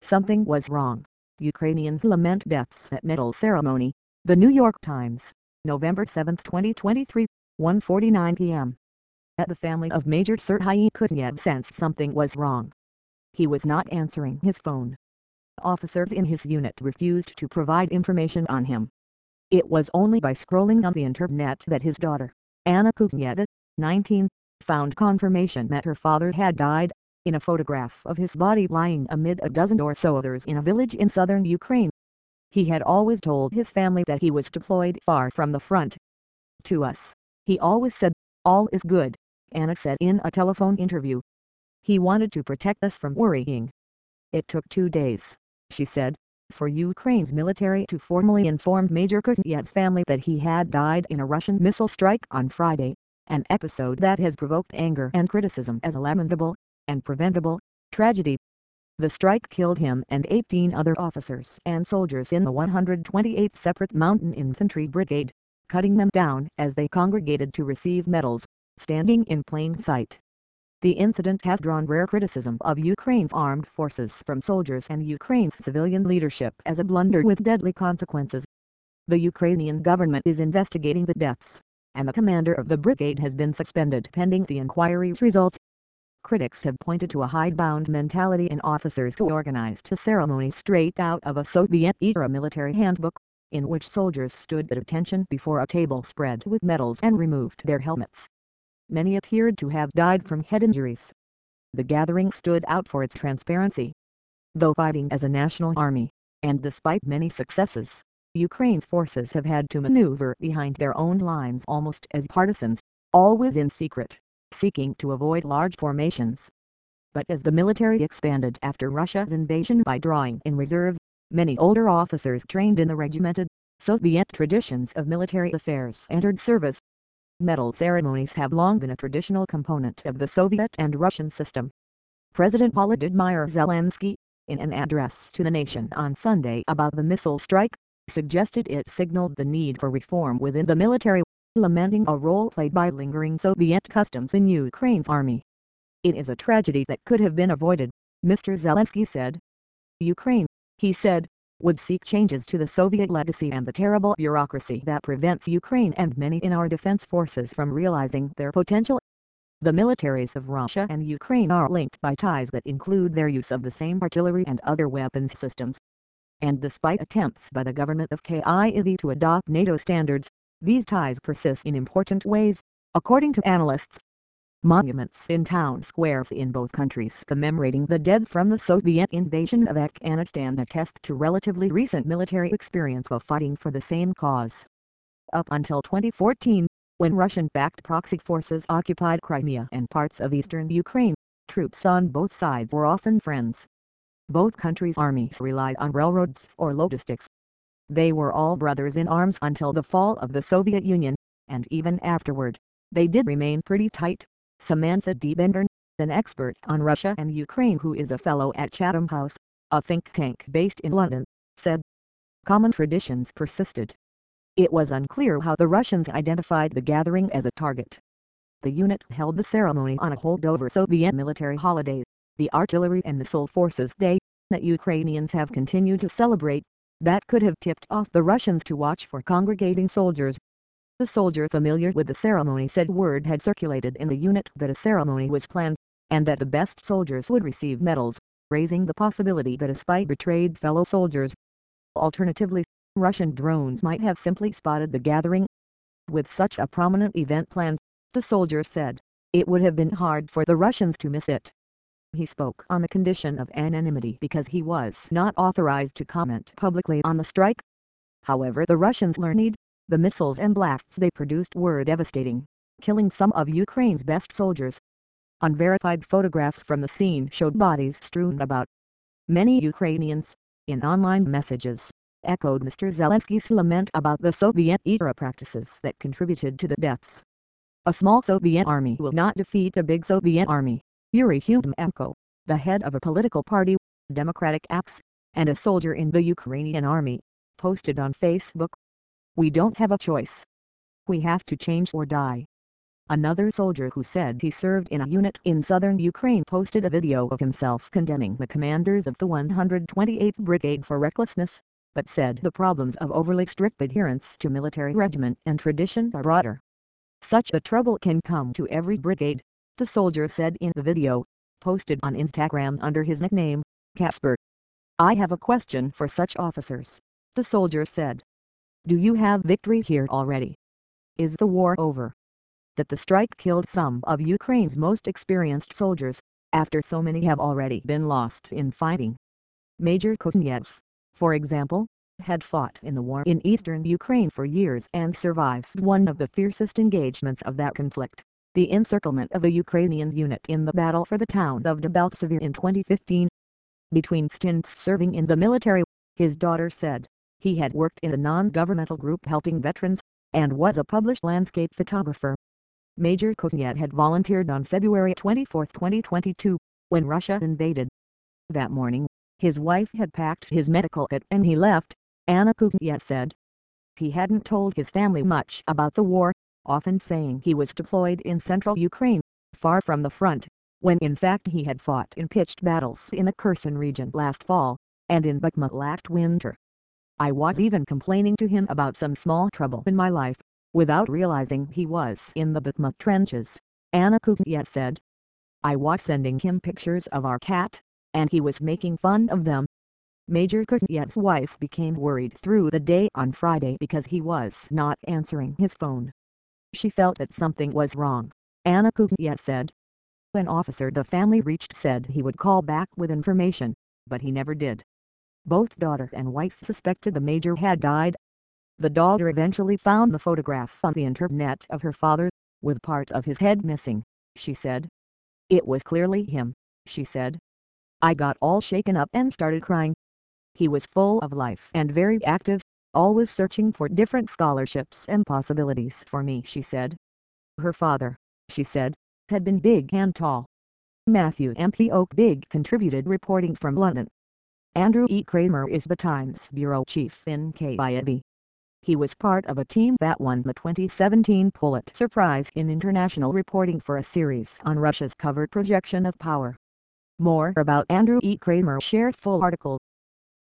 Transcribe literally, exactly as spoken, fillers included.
Something was wrong. Ukrainians lament deaths at medal ceremony. The New York Times, November seventh twenty twenty-three, one forty-nine p m At the family of Major Serhiy Kutyev sensed something was wrong. He was not answering his phone. Officers in his unit refused to provide information on him. It was only by scrolling on the internet that his daughter, Anna Kutnyeva, nineteen, found confirmation that her father had died, in a photograph of his body lying amid a dozen or so others in a village in southern Ukraine. He had always told his family that he was deployed far from the front. To us, he always said, "All is good," Anna said in a telephone interview. He wanted to protect us from worrying. It took two days, she said, for Ukraine's military to formally inform Major Kutyev's family that he had died in a Russian missile strike on Friday, an episode that has provoked anger and criticism as a lamentable and preventable tragedy. The strike killed him and eighteen other officers and soldiers in the one hundred twenty-eighth Separate Mountain Infantry Brigade, cutting them down as they congregated to receive medals, standing in plain sight. The incident has drawn rare criticism of Ukraine's armed forces from soldiers and Ukraine's civilian leadership as a blunder with deadly consequences. The Ukrainian government is investigating the deaths, and the commander of the brigade has been suspended pending the inquiry's results. Critics have pointed to a hidebound mentality in officers who organized the ceremony straight out of a Soviet-era military handbook, in which soldiers stood at attention before a table spread with medals and removed their helmets. Many appeared to have died from head injuries. The gathering stood out for its transparency. Though fighting as a national army, and despite many successes, Ukraine's forces have had to maneuver behind their own lines almost as partisans, always in secret, seeking to avoid large formations. But as the military expanded after Russia's invasion by drawing in reserves, many older officers trained in the regimented, Soviet traditions of military affairs entered service. Medal ceremonies have long been a traditional component of the Soviet and Russian system. President Volodymyr Zelensky, in an address to the nation on Sunday about the missile strike, suggested it signaled the need for reform within the military, lamenting a role played by lingering Soviet customs in Ukraine's army. "It is a tragedy that could have been avoided," Mister Zelensky said. Ukraine, he said, would seek changes to the Soviet legacy and the terrible bureaucracy that prevents Ukraine and many in our defense forces from realizing their potential. The militaries of Russia and Ukraine are linked by ties that include their use of the same artillery and other weapons systems. And despite attempts by the government of Kyiv to adopt NATO standards, these ties persist in important ways, according to analysts. Monuments in town squares in both countries commemorating the dead from the Soviet invasion of Afghanistan attest to relatively recent military experience of fighting for the same cause. Up until twenty fourteen, when Russian-backed proxy forces occupied Crimea and parts of eastern Ukraine, troops on both sides were often friends. Both countries' armies relied on railroads or logistics. They were all brothers in arms until the fall of the Soviet Union, and even afterward, they did remain pretty tight. Samantha D. Bender, an expert on Russia and Ukraine who is a fellow at Chatham House, a think tank based in London, said. Common traditions persisted. It was unclear how the Russians identified the gathering as a target. The unit held the ceremony on a holdover Soviet military holiday, the Artillery and Missile Forces Day, that Ukrainians have continued to celebrate, that could have tipped off the Russians to watch for congregating soldiers. The soldier familiar with the ceremony said word had circulated in the unit that a ceremony was planned, and that the best soldiers would receive medals, raising the possibility that a spy betrayed fellow soldiers. Alternatively, Russian drones might have simply spotted the gathering. With such a prominent event planned, the soldier said, it would have been hard for the Russians to miss it. He spoke on the condition of anonymity because he was not authorized to comment publicly on the strike. However, the Russians learned. The missiles and blasts they produced were devastating, killing some of Ukraine's best soldiers. Unverified photographs from the scene showed bodies strewn about. Many Ukrainians, in online messages, echoed Mister Zelensky's lament about the Soviet-era practices that contributed to the deaths. A small Soviet army will not defeat a big Soviet army, Yuri Humenko, the head of a political party, Democratic Apps, and a soldier in the Ukrainian army, posted on Facebook. We don't have a choice. We have to change or die. Another soldier who said he served in a unit in southern Ukraine posted a video of himself condemning the commanders of the one hundred twenty-eighth Brigade for recklessness, but said the problems of overly strict adherence to military regiment and tradition are broader. Such a trouble can come to every brigade, the soldier said in the video, posted on Instagram under his nickname, Casper. I have a question for such officers, the soldier said. Do you have victory here already? Is the war over? That the strike killed some of Ukraine's most experienced soldiers, after so many have already been lost in fighting. Major Kuzniev, for example, had fought in the war in eastern Ukraine for years and survived one of the fiercest engagements of that conflict, the encirclement of a Ukrainian unit in the battle for the town of Debaltseve in twenty fifteen. Between stints serving in the military, his daughter said, he had worked in a non-governmental group helping veterans, and was a published landscape photographer. Major Kuzniev had volunteered on February twenty-fourth, twenty twenty-two, when Russia invaded. That morning, his wife had packed his medical kit and he left, Anna Kuzniev said. He hadn't told his family much about the war, often saying he was deployed in central Ukraine, far from the front, when in fact he had fought in pitched battles in the Kherson region last fall, and in Bakhmut last winter. I was even complaining to him about some small trouble in my life, without realizing he was in the Bakhmut trenches, Anna Kuzniev said. I was sending him pictures of our cat, and he was making fun of them. Major Kuzniev's wife became worried through the day on Friday because he was not answering his phone. She felt that something was wrong, Anna Kuzniev said. An officer the family reached said he would call back with information, but he never did. Both daughter and wife suspected the major had died. The daughter eventually found the photograph on the internet of her father, with part of his head missing, she said. It was clearly him, she said. I got all shaken up and started crying. He was full of life and very active, always searching for different scholarships and possibilities for me, she said. Her father, she said, had been big and tall. Matthew M P Oak Big contributed reporting from London. Andrew E. Kramer is the Times bureau chief in Kyiv. He was part of a team that won the twenty seventeen Pulitzer Prize in International Reporting for a series on Russia's covert projection of power. More about Andrew E. Kramer, share full article.